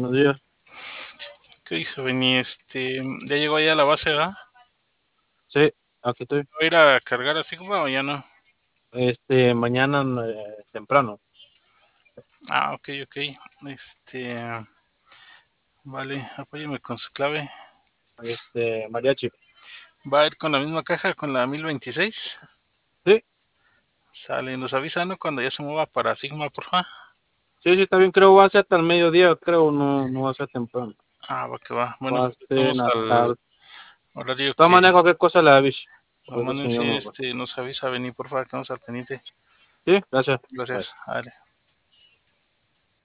buenos días. ¿Qué dice Beni? Ya llegó ahí a la base, ¿verdad? Sí, aquí estoy. ¿Va a ir a cargar a Sigma o ya no? Mañana temprano. Ah, ok, ok. Este, vale, apóyeme con su clave. Mariachi. ¿Va a ir con la misma caja, con la 1026? Sí, Sale, nos avisa, ¿no? Cuando ya se mueva para Sigma, porfa. sí, sí, está bien. Creo va a ser hasta el mediodía, creo, no va a ser temprano. Ah, va que va. Bueno, Va a pues ser en estamos la al tarde. horario De todas que maneras, cualquier cosa le aviso. Cualquier cosa, manden, yo sí, llamo. nos avisa, Beni, porfa, quedamos al pendiente. Sí, gracias. Bye. Gracias. Vale.